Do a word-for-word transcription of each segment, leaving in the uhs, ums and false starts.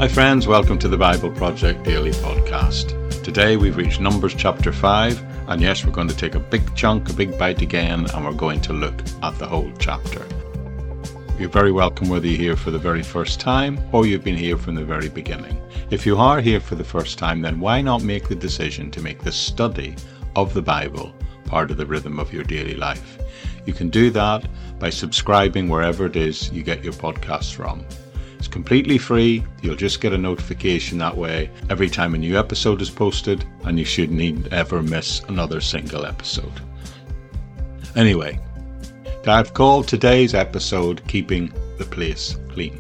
Hi friends, welcome to the Bible Project Daily Podcast. Today we've reached Numbers chapter five, and yes, we're going to take a big chunk, a big bite again, and we're going to look at the whole chapter. You're very welcome whether you're here for the very first time or you've been here from the very beginning. If you are here for the first time, then why not make the decision to make the study of the Bible part of the rhythm of your daily life? You can do that by subscribing wherever it is you get your podcasts from. It's completely free. You'll just get a notification that way every time a new episode is posted, and you shouldn't ever miss another single episode. Anyway, I've called today's episode Keeping the Place Clean.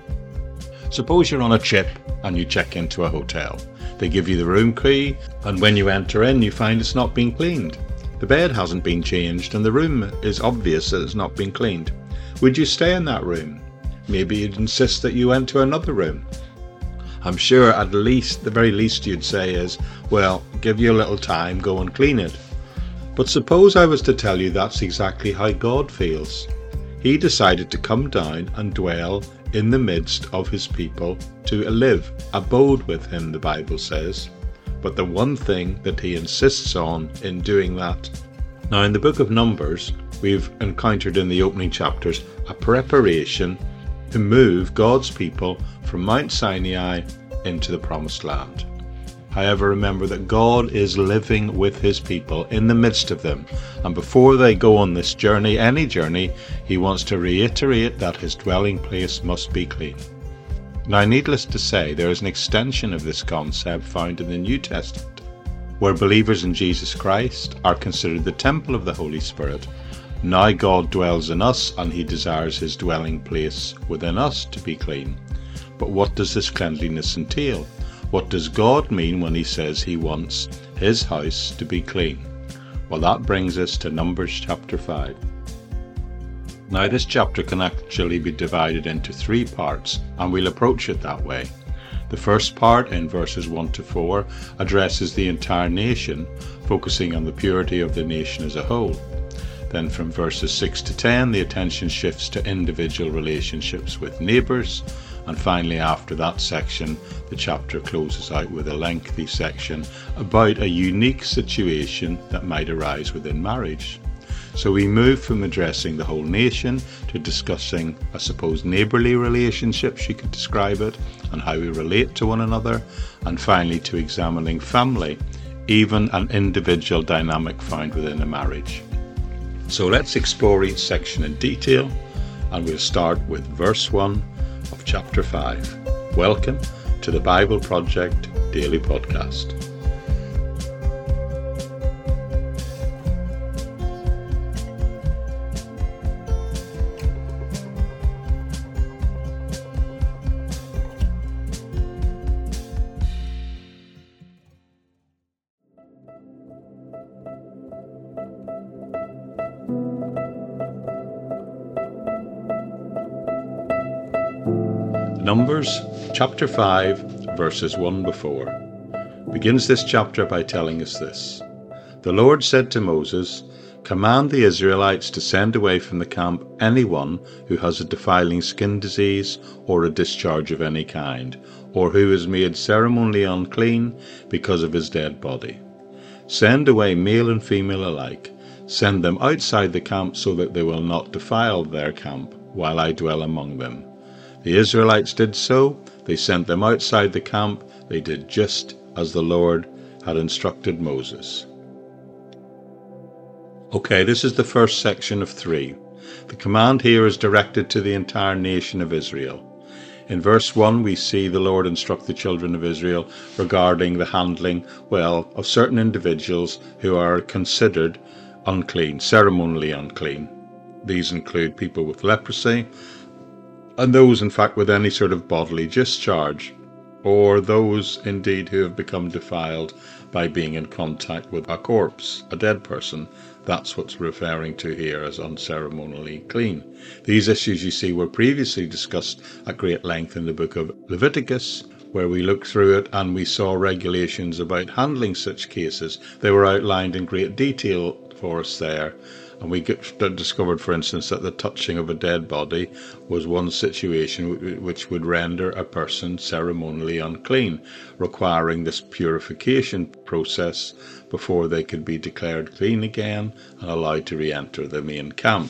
Suppose you're on a trip and you check into a hotel. They give you the room key, and when you enter in, you find it's not been cleaned. The bed hasn't been changed, and the room is obvious that it's not been cleaned. Would you stay in that room? Maybe you'd insist that you went to another room. I'm sure at least, the very least you'd say is, well, give you a little time, go and clean it. But suppose I was to tell you that's exactly how God feels. He decided to come down and dwell in the midst of his people, to live, abode with him, the Bible says. But the one thing that he insists on in doing that. Now in the book of Numbers, we've encountered in the opening chapters a preparation to move God's people from Mount Sinai into the Promised Land. However, remember that God is living with his people in the midst of them, and before they go on this journey, any journey, he wants to reiterate that his dwelling place must be clean. Now, needless to say, there is an extension of this concept found in the New Testament, where believers in Jesus Christ are considered the temple of the Holy Spirit. Now God dwells in us, and he desires his dwelling place within us to be clean. But what does this cleanliness entail? What does God mean when he says he wants his house to be clean? Well, that brings us to Numbers chapter five. Now this chapter can actually be divided into three parts, and we'll approach it that way. The first part, in verses one to four, addresses the entire nation, focusing on the purity of the nation as a whole. Then from verses six to ten, the attention shifts to individual relationships with neighbours. And finally, after that section, the chapter closes out with a lengthy section about a unique situation that might arise within marriage. So we move from addressing the whole nation to discussing, I suppose, neighbourly relationships, you could describe it, and how we relate to one another, and finally to examining family, even an individual dynamic found within a marriage. So let's explore each section in detail, and we'll start with verse one of chapter five. Welcome to the Bible Project Daily Podcast. Numbers chapter five, verses one to four, begins this chapter by telling us this. The Lord said to Moses, "Command the Israelites to send away from the camp anyone who has a defiling skin disease or a discharge of any kind, or who is made ceremonially unclean because of his dead body. Send away male and female alike. Send them outside the camp so that they will not defile their camp while I dwell among them." The Israelites did so. They sent them outside the camp. They did just as the Lord had instructed Moses. Okay, this is the first section of three. The command here is directed to the entire nation of Israel. In verse one, we see the Lord instruct the children of Israel regarding the handling, well, of certain individuals who are considered unclean, ceremonially unclean. These include people with leprosy, and those, in fact, with any sort of bodily discharge, or those, indeed, who have become defiled by being in contact with a corpse, a dead person. That's what's referring to here as unceremonially clean. These issues, you see, were previously discussed at great length in the book of Leviticus, where we looked through it and we saw regulations about handling such cases. They were outlined in great detail for us there, And we get, discovered, for instance, that the touching of a dead body was one situation which would render a person ceremonially unclean, requiring this purification process before they could be declared clean again and allowed to re-enter the main camp.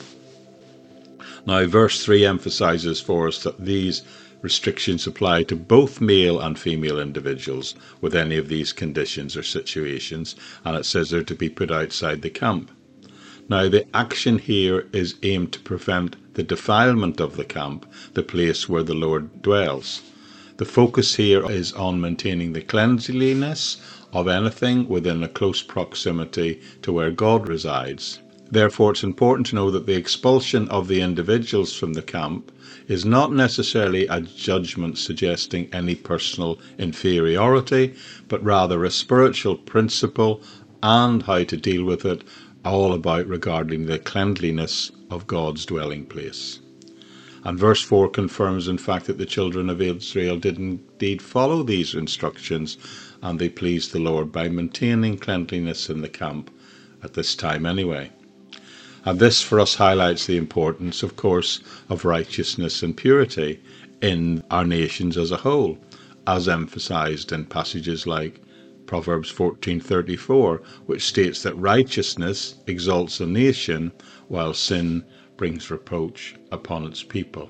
Now, verse three emphasizes for us that these restrictions apply to both male and female individuals with any of these conditions or situations, and it says they're to be put outside the camp. Now, the action here is aimed to prevent the defilement of the camp, the place where the Lord dwells. The focus here is on maintaining the cleanliness of anything within a close proximity to where God resides. Therefore, it's important to know that the expulsion of the individuals from the camp is not necessarily a judgment suggesting any personal inferiority, but rather a spiritual principle and how to deal with it, all about regarding the cleanliness of God's dwelling place. And verse four confirms, in fact, that the children of Israel did indeed follow these instructions, and they pleased the Lord by maintaining cleanliness in the camp at this time anyway. And this for us highlights the importance, of course, of righteousness and purity in our nations as a whole, as emphasized in passages like Proverbs fourteen thirty-four, which states that righteousness exalts a nation, while sin brings reproach upon its people.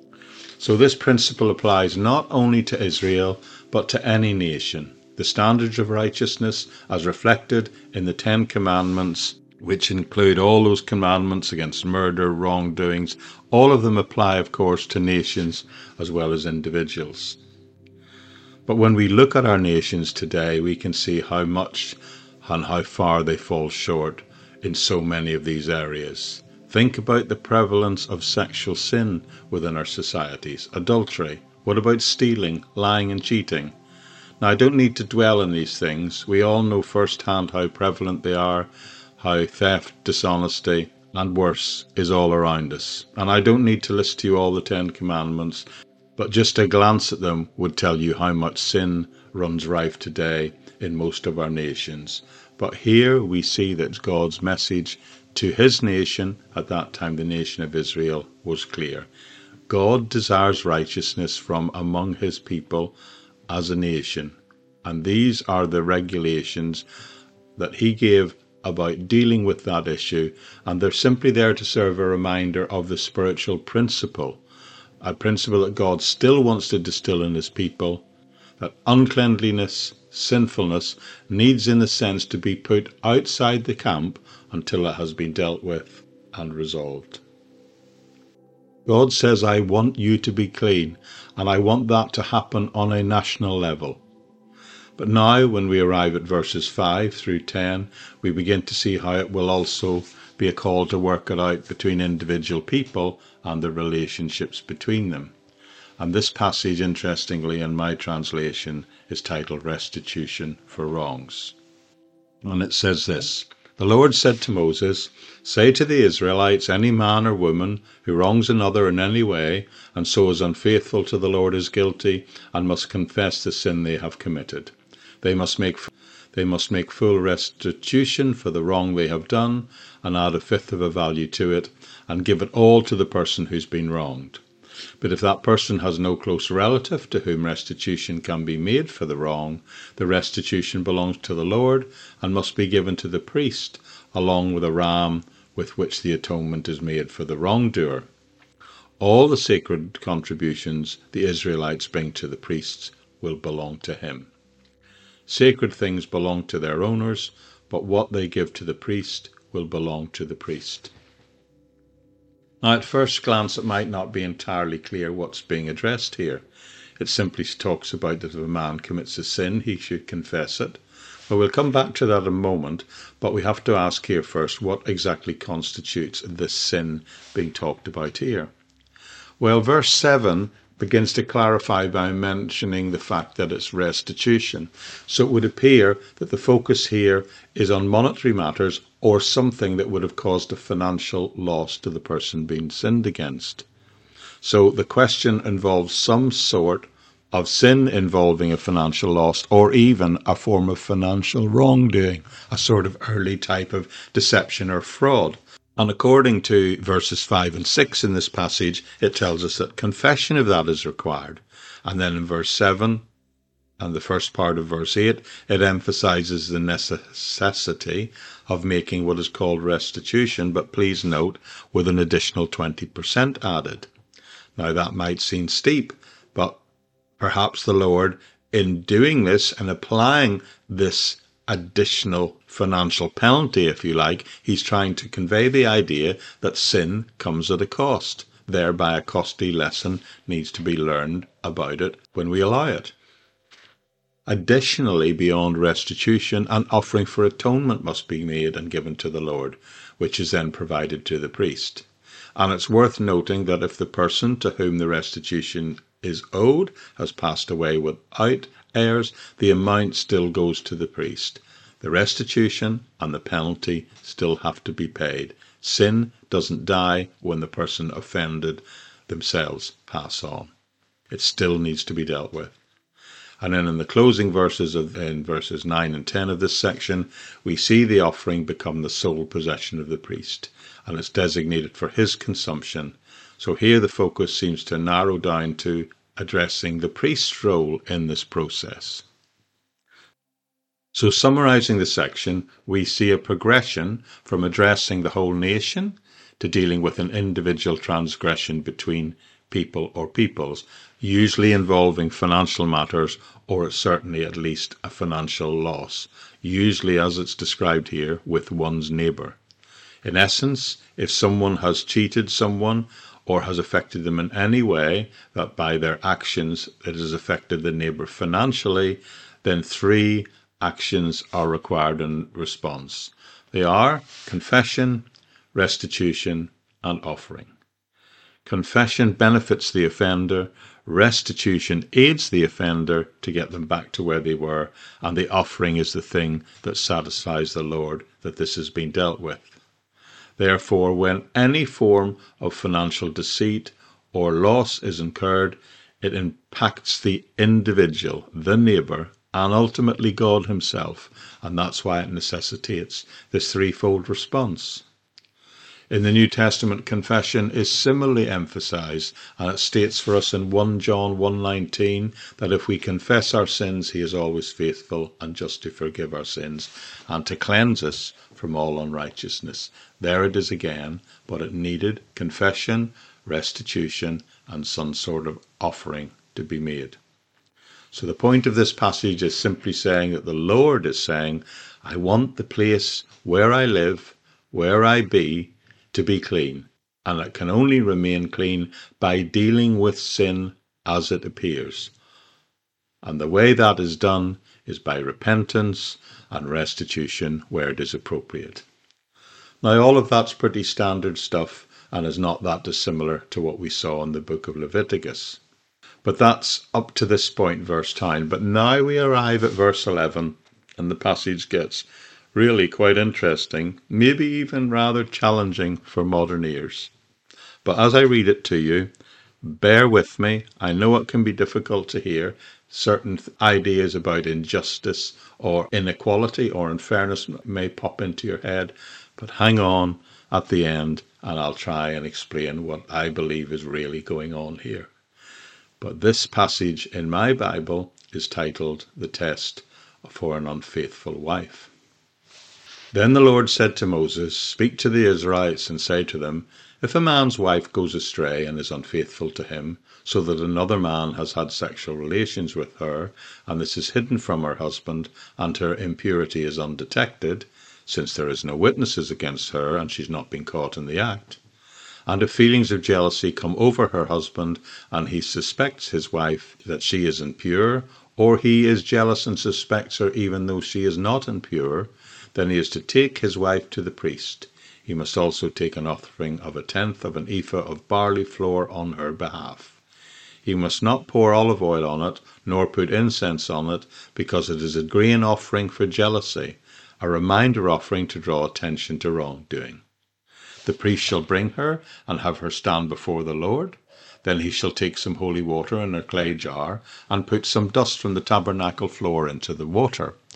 So this principle applies not only to Israel, but to any nation. The standards of righteousness, as reflected in the Ten Commandments, which include all those commandments against murder, wrongdoings, all of them apply, of course, to nations as well as individuals. But when we look at our nations today, we can see how much and how far they fall short in so many of these areas. Think about the prevalence of sexual sin within our societies. Adultery. What about stealing, lying and cheating? Now, I don't need to dwell on these things. We all know firsthand how prevalent they are, how theft, dishonesty, and worse is all around us. And I don't need to list to you all the Ten Commandments, but just a glance at them would tell you how much sin runs rife today in most of our nations. But here we see that God's message to his nation, at that time the nation of Israel, was clear. God desires righteousness from among his people as a nation, and these are the regulations that he gave about dealing with that issue, and they're simply there to serve a reminder of the spiritual principle, a principle that God still wants to distill in his people, that uncleanliness, sinfulness, needs in a sense to be put outside the camp until it has been dealt with and resolved. God says, I want you to be clean, and I want that to happen on a national level. But now, when we arrive at verses five through ten, we begin to see how it will also be a call to work it out between individual people and the relationships between them. And this passage, interestingly, in my translation, is titled Restitution for Wrongs. And it says this: The Lord said to Moses, Say to the Israelites, any man or woman who wrongs another in any way, and so is unfaithful to the Lord, is guilty, and must confess the sin they have committed. They must make they must make full restitution for the wrong they have done, and add a fifth of a value to it, and give it all to the person who's been wronged. But if that person has no close relative to whom restitution can be made for the wrong, the restitution belongs to the Lord and must be given to the priest, along with a ram with which the atonement is made for the wrongdoer. All the sacred contributions the Israelites bring to the priests will belong to him. Sacred things belong to their owners, but what they give to the priest will belong to the priest. Now, at first glance, it might not be entirely clear what's being addressed here. It simply talks about that if a man commits a sin, he should confess it. Well, we'll come back to that in a moment, but we have to ask here first, what exactly constitutes this sin being talked about here? Well, verse seven begins to clarify by mentioning the fact that it's restitution. So it would appear that the focus here is on monetary matters or something that would have caused a financial loss to the person being sinned against. So the question involves some sort of sin involving a financial loss, or even a form of financial wrongdoing, a sort of early type of deception or fraud. And according to verses five and six in this passage, it tells us that confession of that is required. And then in verse seven and the first part of verse eight, it emphasizes the necessity of making what is called restitution, but please note, with an additional twenty percent added. Now that might seem steep, but perhaps the Lord, in doing this and applying this additional financial penalty, if you like, he's trying to convey the idea that sin comes at a cost. Thereby a costly lesson needs to be learned about it when we allow it. Additionally, beyond restitution, an offering for atonement must be made and given to the Lord, which is then provided to the priest. And it's worth noting that if the person to whom the restitution is owed has passed away without heirs, the amount still goes to the priest. The restitution and the penalty still have to be paid. Sin doesn't die when the person offended themselves pass on. It still needs to be dealt with. And then in the closing verses of in verses nine and ten of this section, we see the offering become the sole possession of the priest, and it's designated for his consumption. So here the focus seems to narrow down to addressing the priest's role in this process. So summarizing the section, we see a progression from addressing the whole nation to dealing with an individual transgression between people or peoples, usually involving financial matters or certainly at least a financial loss, usually as it's described here with one's neighbour. In essence, if someone has cheated someone or has affected them in any way that by their actions it has affected the neighbour financially, then three actions are required in response. They are confession, restitution, and offering. Confession benefits the offender, restitution aids the offender to get them back to where they were, and the offering is the thing that satisfies the Lord that this has been dealt with. Therefore, when any form of financial deceit or loss is incurred, it impacts the individual, the neighbour, and ultimately God himself, and that's why it necessitates this threefold response. In the New Testament, confession is similarly emphasized, and it states for us in First John one nineteen that if we confess our sins, he is always faithful and just to forgive our sins and to cleanse us from all unrighteousness. There it is again, but it needed confession, restitution, and some sort of offering to be made. So the point of this passage is simply saying that the Lord is saying, I want the place where I live, where I be, to be clean, and it can only remain clean by dealing with sin as it appears. And the way that is done is by repentance and restitution where it is appropriate. Now, all of that's pretty standard stuff and is not that dissimilar to what we saw in the book of Leviticus. But that's up to this point, verse nine. But now we arrive at verse eleven, and the passage gets really quite interesting, maybe even rather challenging for modern ears. But as I read it to you, bear with me. I know it can be difficult to hear. Certain ideas about injustice or inequality or unfairness may pop into your head, but hang on at the end and I'll try and explain what I believe is really going on here. But this passage in my Bible is titled The Test for an Unfaithful Wife. Then the Lord said to Moses, Speak to the Israelites and say to them, If a man's wife goes astray and is unfaithful to him, so that another man has had sexual relations with her, and this is hidden from her husband, and her impurity is undetected, since there is no witnesses against her and she's not been caught in the act, and if feelings of jealousy come over her husband, and he suspects his wife that she is impure, or he is jealous and suspects her even though she is not impure, then he is to take his wife to the priest. He must also take an offering of a tenth of an ephah of barley flour on her behalf. He must not pour olive oil on it, nor put incense on it, because it is a grain offering for jealousy, a reminder offering to draw attention to wrongdoing. The priest shall bring her and have her stand before the Lord. Then he shall take some holy water in a clay jar and put some dust from the tabernacle floor into the water.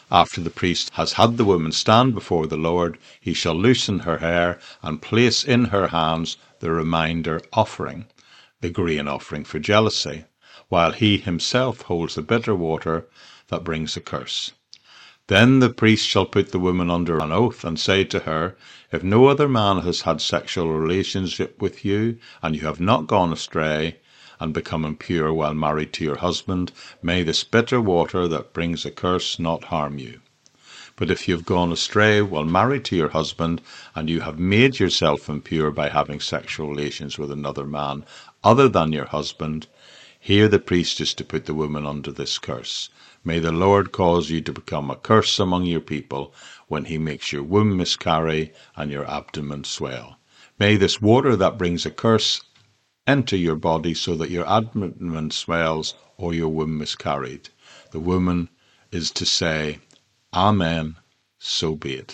After the priest has had the woman stand before the Lord, he shall loosen her hair and place in her hands the reminder offering, the grain offering for jealousy, while he himself holds the bitter water that brings a curse. Then the priest shall put the woman under an oath and say to her, if no other man has had sexual relationship with you, and you have not gone astray and become impure while married to your husband, may this bitter water that brings a curse not harm you. But if you have gone astray while married to your husband, and you have made yourself impure by having sexual relations with another man other than your husband, here the priest is to put the woman under this curse. May the Lord cause you to become a curse among your people when he makes your womb miscarry and your abdomen swell. May this water that brings a curse enter your body so that your abdomen swells or your womb miscarried. The woman is to say, Amen, so be it.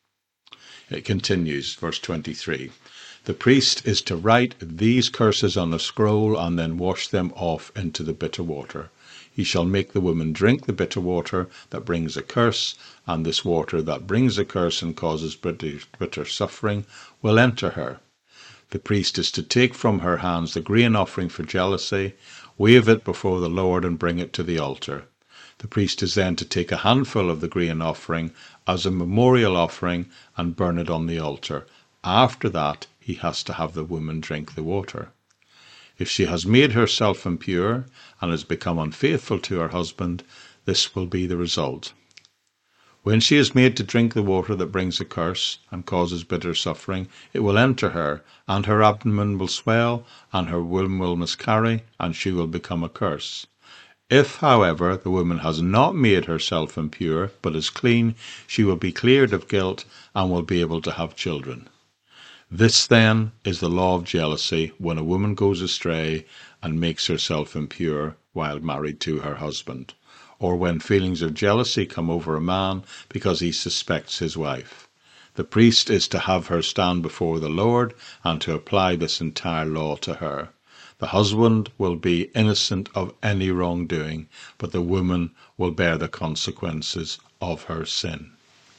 It continues, verse twenty-three. The priest is to write these curses on a scroll and then wash them off into the bitter water. He shall make the woman drink the bitter water that brings a curse, and this water that brings a curse and causes bitter, bitter suffering will enter her. The priest is to take from her hands the grain offering for jealousy, wave it before the Lord and bring it to the altar. The priest is then to take a handful of the grain offering as a memorial offering and burn it on the altar. After that, he has to have the woman drink the water. If she has made herself impure and has become unfaithful to her husband, this will be the result. When she is made to drink the water that brings a curse and causes bitter suffering, it will enter her, and her abdomen will swell, and her womb will miscarry, and she will become a curse. If, however, the woman has not made herself impure, but is clean, she will be cleared of guilt and will be able to have children. This, then, is the law of jealousy when a woman goes astray and makes herself impure while married to her husband, or when feelings of jealousy come over a man because he suspects his wife. The priest is to have her stand before the Lord and to apply this entire law to her. The husband will be innocent of any wrongdoing, but the woman will bear the consequences of her sin.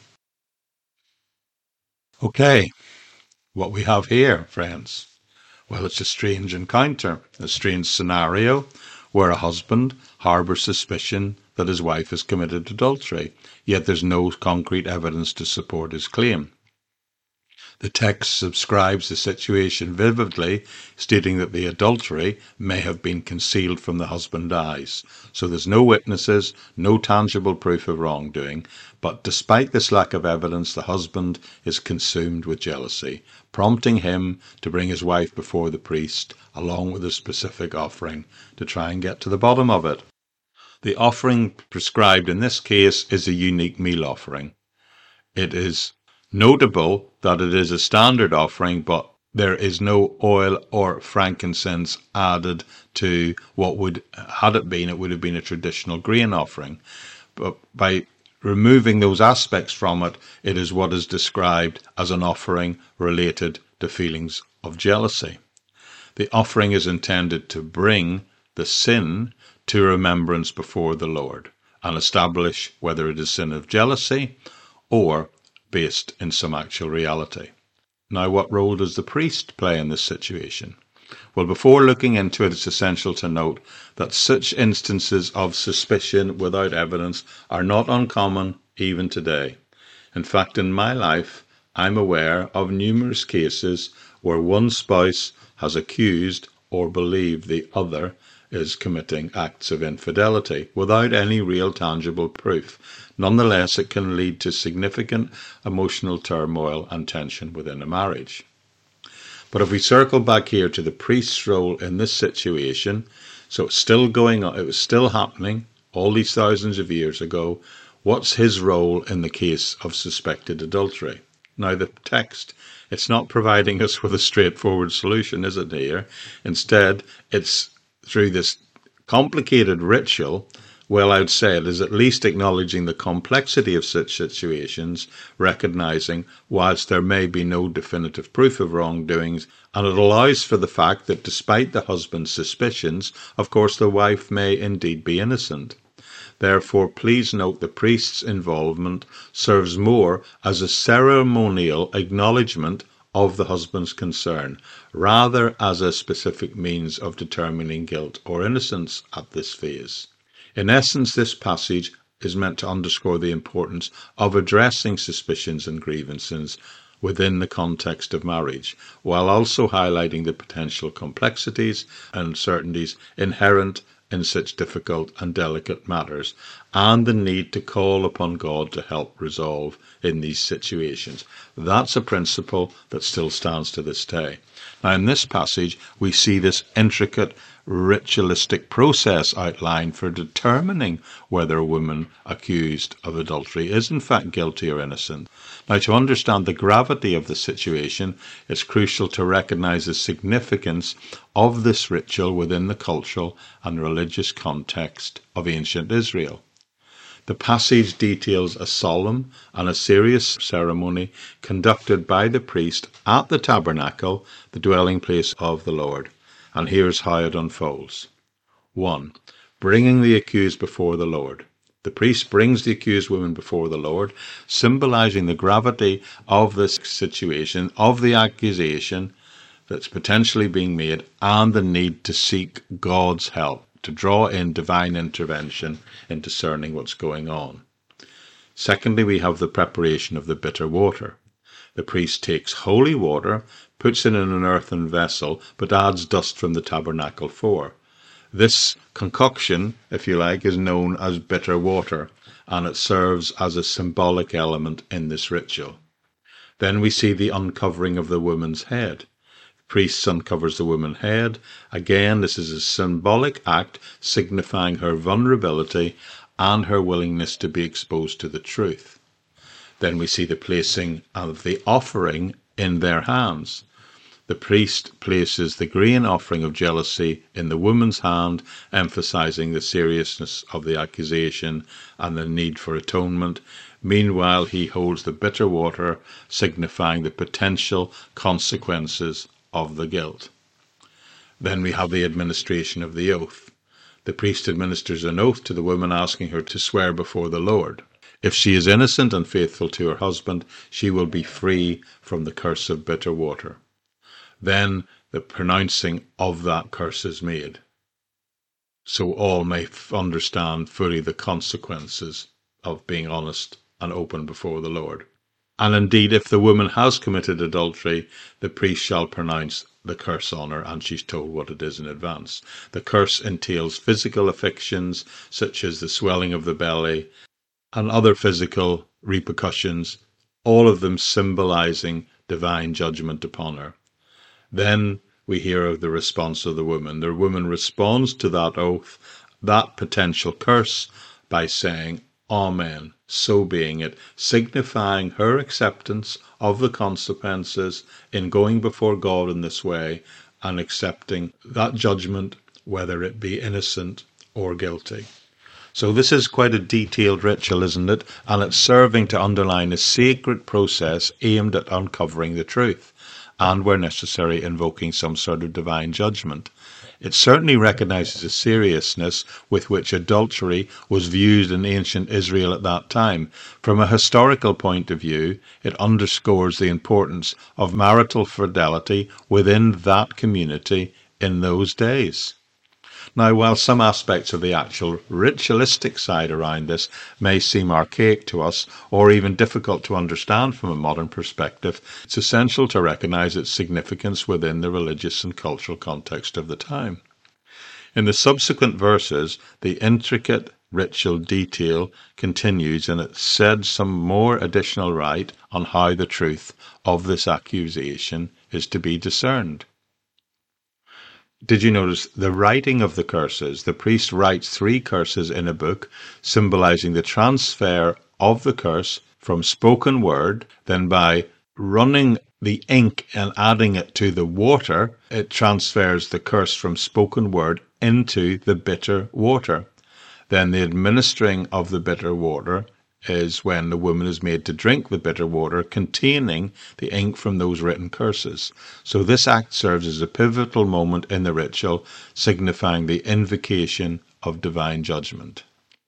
Okay, what we have here, friends, well, it's a strange encounter, a strange scenario where a husband harbours suspicion that his wife has committed adultery, yet there's no concrete evidence to support his claim. The text describes the situation vividly, stating that the adultery may have been concealed from the husband's eyes. So there's no witnesses, no tangible proof of wrongdoing, but despite this lack of evidence, the husband is consumed with jealousy, prompting him to bring his wife before the priest, along with a specific offering, to try and get to the bottom of it. The offering prescribed in this case is a unique meal offering. It is notable that it is a standard offering, but there is no oil or frankincense added to what would, had it been, it would have been a traditional grain offering. But by removing those aspects from it, it is what is described as an offering related to feelings of jealousy. The offering is intended to bring the sin to remembrance before the Lord and establish whether it is sin of jealousy or based in some actual reality. Now, what role does the priest play in this situation? Well, before looking into it, it's essential to note that such instances of suspicion without evidence are not uncommon even today. In fact, in my life, I'm aware of numerous cases where one spouse has accused or believed the other is committing acts of infidelity without any real tangible proof. Nonetheless, it can lead to significant emotional turmoil and tension within a marriage. But if we circle back here to the priest's role in this situation, so it's still going on, it was still happening all these thousands of years ago, what's his role in the case of suspected adultery? Now, the text, it's not providing us with a straightforward solution, is it here? Instead, it's through this complicated ritual, well, I'd say it is at least acknowledging the complexity of such situations, recognizing whilst there may be no definitive proof of wrongdoings, and it allows for the fact that despite the husband's suspicions, of course the wife may indeed be innocent. Therefore, please note the priest's involvement serves more as a ceremonial acknowledgement of the husband's concern, rather as a specific means of determining guilt or innocence at this phase. In essence, this passage is meant to underscore the importance of addressing suspicions and grievances within the context of marriage, while also highlighting the potential complexities and uncertainties inherent in such difficult and delicate matters, and the need to call upon God to help resolve in these situations. That's a principle that still stands to this day. Now, in this passage, we see this intricate ritualistic process outlined for determining whether a woman accused of adultery is in fact guilty or innocent. Now, to understand the gravity of the situation, it's crucial to recognize the significance of this ritual within the cultural and religious context of ancient Israel. The passage details a solemn and a serious ceremony conducted by the priest at the tabernacle, the dwelling place of the Lord. And here's how it unfolds. one. Bringing the accused before the Lord. The priest brings the accused woman before the Lord, symbolizing the gravity of this situation, of the accusation that's potentially being made, and the need to seek God's help, to draw in divine intervention in discerning what's going on. Secondly, we have the preparation of the bitter water. The priest takes holy water, puts it in an earthen vessel, but adds dust from the tabernacle floor. This concoction, if you like, is known as bitter water, and it serves as a symbolic element in this ritual. Then we see the uncovering of the woman's head. The priest uncovers the woman's head. Again, this is a symbolic act signifying her vulnerability and her willingness to be exposed to the truth. Then we see the placing of the offering in their hands. The priest places the grain offering of jealousy in the woman's hand, emphasizing the seriousness of the accusation and the need for atonement. Meanwhile, he holds the bitter water, signifying the potential consequences of the guilt. Then we have the administration of the oath. The priest administers an oath to the woman, asking her to swear before the Lord. If she is innocent and faithful to her husband, she will be free from the curse of bitter water. Then the pronouncing of that curse is made, so all may f- understand fully the consequences of being honest and open before the Lord. And indeed, if the woman has committed adultery, the priest shall pronounce the curse on her, and she's told what it is in advance. The curse entails physical afflictions, such as the swelling of the belly, and other physical repercussions, all of them symbolizing divine judgment upon her. Then we hear of the response of the woman. The woman responds to that oath, that potential curse, by saying, Amen, so being it, signifying her acceptance of the consequences in going before God in this way and accepting that judgment, whether it be innocent or guilty. So this is quite a detailed ritual, isn't it? And it's serving to underline a sacred process aimed at uncovering the truth, and where necessary invoking some sort of divine judgment. It certainly recognizes the seriousness with which adultery was viewed in ancient Israel at that time. From a historical point of view, it underscores the importance of marital fidelity within that community in those days. Now, while some aspects of the actual ritualistic side around this may seem archaic to us or even difficult to understand from a modern perspective, it's essential to recognize its significance within the religious and cultural context of the time. In the subsequent verses, the intricate ritual detail continues, and it sheds some more additional light on how the truth of this accusation is to be discerned. Did you notice the writing of the curses? The priest writes three curses in a book, symbolizing the transfer of the curse from spoken word. Then by running the ink and adding it to the water, it transfers the curse from spoken word into the bitter water. Then the administering of the bitter water is when the woman is made to drink the bitter water containing the ink from those written curses. So this act serves as a pivotal moment in the ritual, signifying the invocation of divine judgment.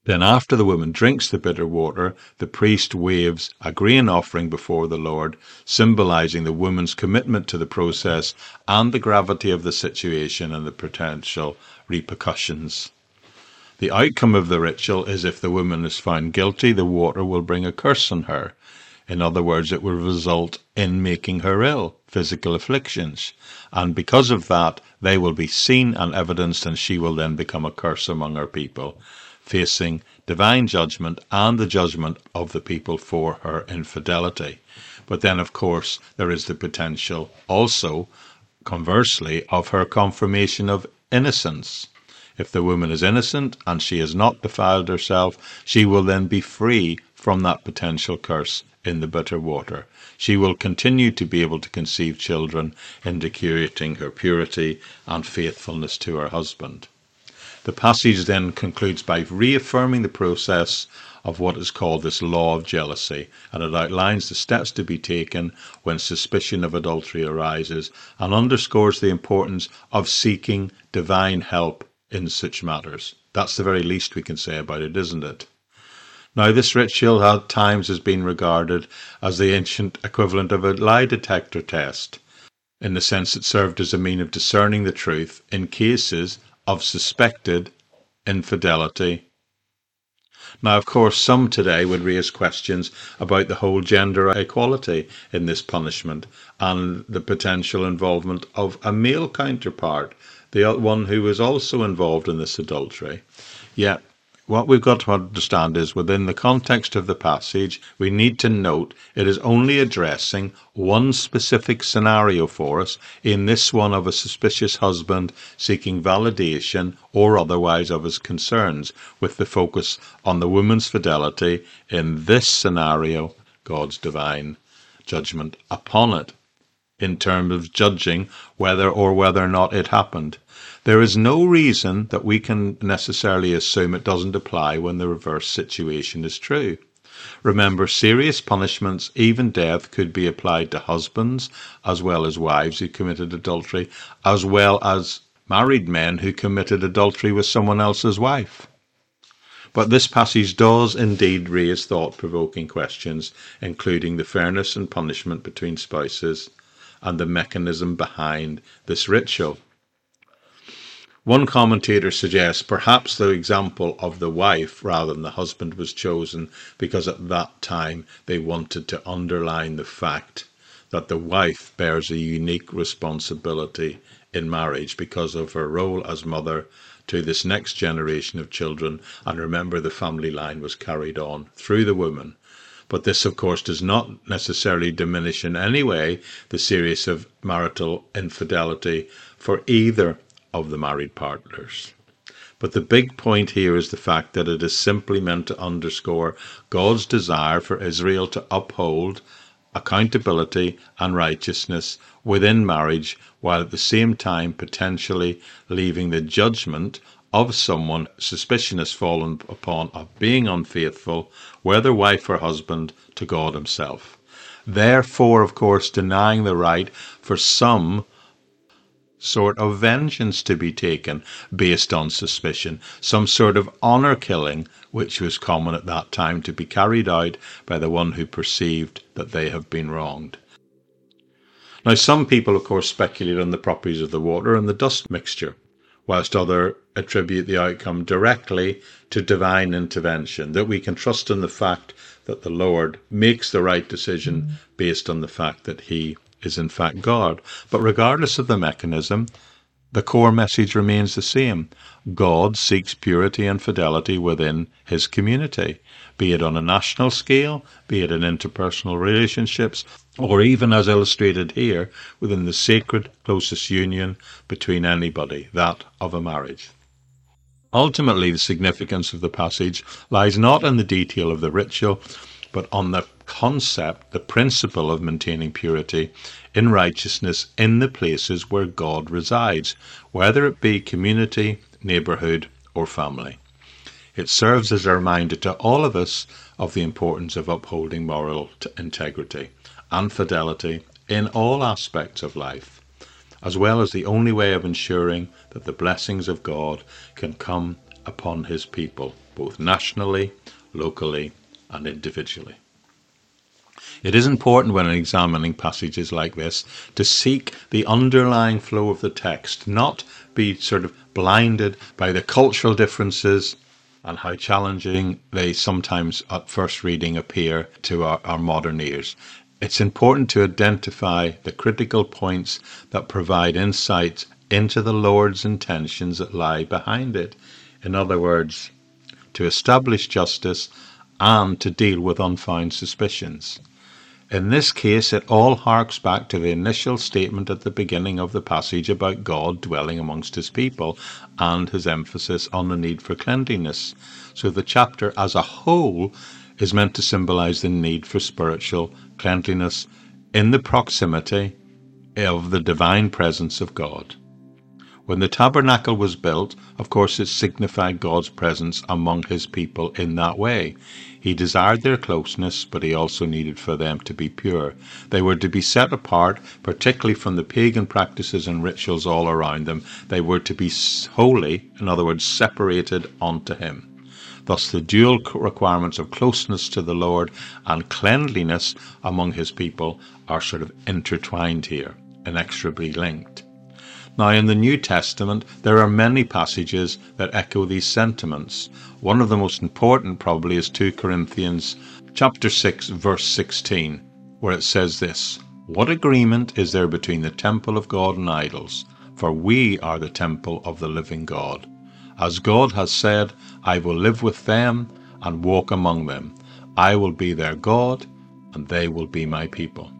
Then after the woman drinks the bitter water, the priest waves a grain offering before the Lord, symbolizing the woman's commitment to the process and the gravity of the situation and the potential repercussions. The outcome of the ritual is if the woman is found guilty, the water will bring a curse on her. In other words, it will result in making her ill, physical afflictions. And because of that, they will be seen and evidenced, and she will then become a curse among her people, facing divine judgment and the judgment of the people for her infidelity. But then, of course, there is the potential also, conversely, of her confirmation of innocence. If the woman is innocent and she has not defiled herself, she will then be free from that potential curse in the bitter water. She will continue to be able to conceive children, indicating her purity and faithfulness to her husband. The passage then concludes by reaffirming the process of what is called this law of jealousy, and it outlines the steps to be taken when suspicion of adultery arises, and underscores the importance of seeking divine help in such matters. That's the very least we can say about it, isn't it? Now, this ritual at times has been regarded as the ancient equivalent of a lie detector test, in the sense it served as a means of discerning the truth in cases of suspected infidelity. Now, of course, some today would raise questions about the whole gender equality in this punishment and the potential involvement of a male counterpart, the one who was also involved in this adultery. Yet, what we've got to understand is, within the context of the passage, we need to note it is only addressing one specific scenario for us, in this one of a suspicious husband seeking validation or otherwise of his concerns, with the focus on the woman's fidelity, in this scenario, God's divine judgment upon it, in terms of judging whether or whether or not it happened. There is no reason that we can necessarily assume it doesn't apply when the reverse situation is true. Remember, serious punishments, even death, could be applied to husbands as well as wives who committed adultery, as well as married men who committed adultery with someone else's wife. But this passage does indeed raise thought-provoking questions, including the fairness and punishment between spouses and the mechanism behind this ritual. One commentator suggests perhaps the example of the wife rather than the husband was chosen because at that time they wanted to underline the fact that the wife bears a unique responsibility in marriage because of her role as mother to this next generation of children. And remember, the family line was carried on through the woman. But this, of course, does not necessarily diminish in any way the seriousness of marital infidelity for either of the married partners. But the big point here is the fact that it is simply meant to underscore God's desire for Israel to uphold accountability and righteousness within marriage, while at the same time potentially leaving the judgment of someone suspicion has fallen upon of being unfaithful, whether wife or husband, to God himself. Therefore, of course, denying the right for some sort of vengeance to be taken based on suspicion, some sort of honour killing, which was common at that time to be carried out by the one who perceived that they have been wronged. Now, some people, of course, speculate on the properties of the water and the dust mixture, whilst others attribute the outcome directly to divine intervention, that we can trust in the fact that the Lord makes the right decision based on the fact that he is in fact God. But regardless of the mechanism, the core message remains the same. God seeks purity and fidelity within his community, be it on a national scale, be it in interpersonal relationships, or even, as illustrated here, within the sacred closest union between anybody, that of a marriage. Ultimately, the significance of the passage lies not in the detail of the ritual, but on the concept, the principle of maintaining purity in righteousness in the places where God resides, whether it be community, neighbourhood, or family. It serves as a reminder to all of us of the importance of upholding moral integrity and fidelity in all aspects of life, as well as the only way of ensuring that the blessings of God can come upon his people. both nationally, locally, and individually. It is important when examining passages like this to seek the underlying flow of the text, not be sort of blinded by the cultural differences and how challenging they sometimes at first reading appear to our, our modern ears. It's important to identify the critical points that provide insight into the Lord's intentions that lie behind it. In other words, to establish justice and to deal with unfounded suspicions. In this case, it all harks back to the initial statement at the beginning of the passage about God dwelling amongst his people and his emphasis on the need for cleanliness. So the chapter as a whole is meant to symbolize the need for spiritual cleanliness in the proximity of the divine presence of God. When the tabernacle was built, of course, it signified God's presence among his people in that way. He desired their closeness, but he also needed for them to be pure. They were to be set apart, particularly from the pagan practices and rituals all around them. They were to be holy, in other words, separated unto him. Thus, the dual requirements of closeness to the Lord and cleanliness among his people are sort of intertwined here, inexorably linked. Now, in the New Testament, there are many passages that echo these sentiments. One of the most important probably is Second Corinthians chapter six, verse sixteen, where it says this, "What agreement is there between the temple of God and idols? For we are the temple of the living God. As God has said, I will live with them and walk among them. I will be their God, and they will be my people."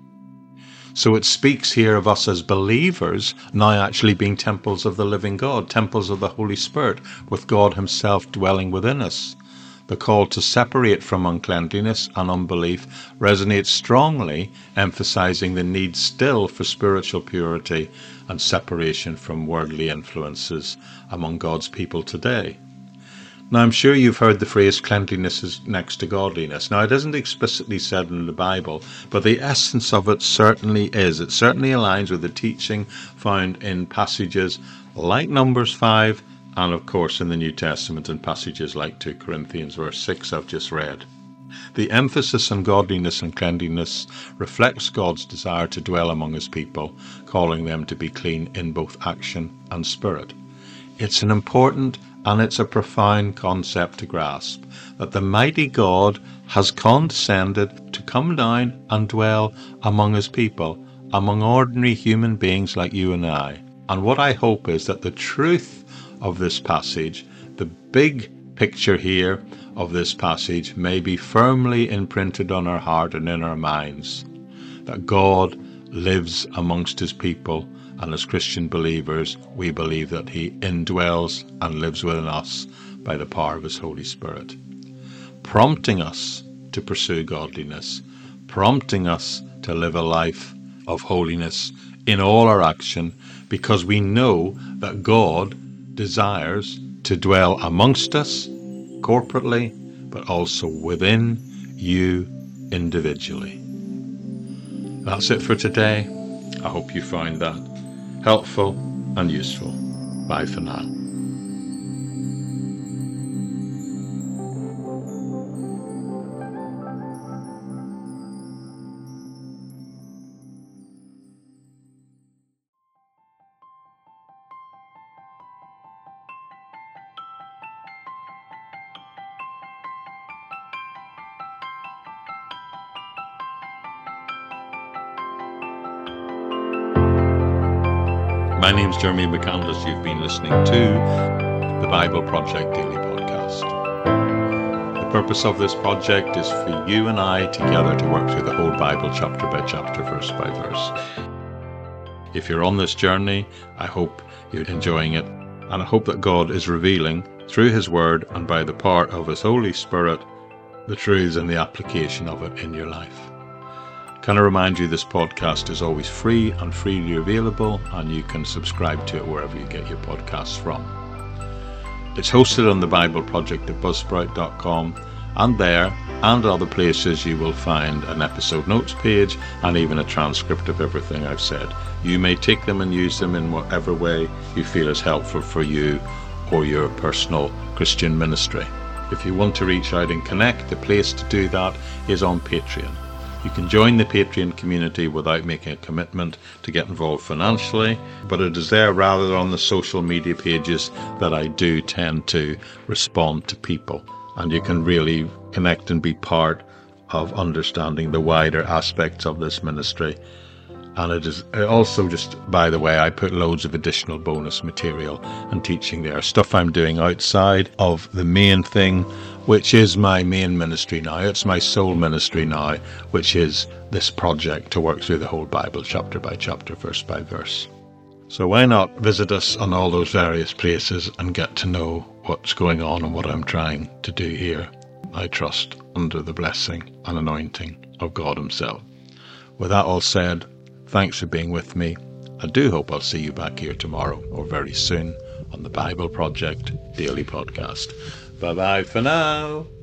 So it speaks here of us as believers now actually being temples of the living God, temples of the Holy Spirit, with God himself dwelling within us. The call to separate from uncleanliness and unbelief resonates strongly, emphasizing the need still for spiritual purity and separation from worldly influences among God's people today. Now, I'm sure you've heard the phrase cleanliness is next to godliness. Now, it isn't explicitly said in the Bible, but the essence of it certainly is. It certainly aligns with the teaching found in passages like Numbers five, and of course in the New Testament in passages like Second Corinthians verse six I've just read. The emphasis on godliness and cleanliness reflects God's desire to dwell among his people, calling them to be clean in both action and spirit. It's an important and it's a profound concept to grasp, that the mighty God has condescended to come down and dwell among his people, among ordinary human beings like you and I. And what I hope is that the truth of this passage, the big picture here of this passage, may be firmly imprinted on our heart and in our minds, that God lives amongst his people. And as Christian believers, we believe that he indwells and lives within us by the power of his Holy Spirit, prompting us to pursue godliness, prompting us to live a life of holiness in all our action, because we know that God desires to dwell amongst us corporately, but also within you individually. That's it for today. I hope you found that helpful and useful. Bye for now. My name's Jeremy McCandless. You've been listening to the Bible Project Daily Podcast. The purpose of this project is for you and I together to work through the whole Bible chapter by chapter, verse by verse. If you're on this journey, I hope you're enjoying it, and I hope that God is revealing through his word and by the power of his Holy Spirit the truths and the application of it in your life. Can I remind you this podcast is always free and freely available, and you can subscribe to it wherever you get your podcasts from. It's hosted on the Bible Project at buzzsprout dot com, and there and other places you will find an episode notes page and even a transcript of everything I've said. You may take them and use them in whatever way you feel is helpful for you or your personal Christian ministry. If you want to reach out and connect, the place to do that is on Patreon. You can join the Patreon community without making a commitment to get involved financially, but it is there rather than on the social media pages that I do tend to respond to people. And you can really connect and be part of understanding the wider aspects of this ministry. And it is also, just by the way, I put loads of additional bonus material and teaching there, stuff I'm doing outside of the main thing, which is my main ministry now. It's my sole ministry now, which is this project to work through the whole Bible chapter by chapter, verse by verse. So why not visit us on all those various places and get to know what's going on and what I'm trying to do here, I trust, under the blessing and anointing of God himself. With that all said, thanks for being with me. I do hope I'll see you back here tomorrow or very soon on the Bible Project Daily Podcast. Bye-bye for now.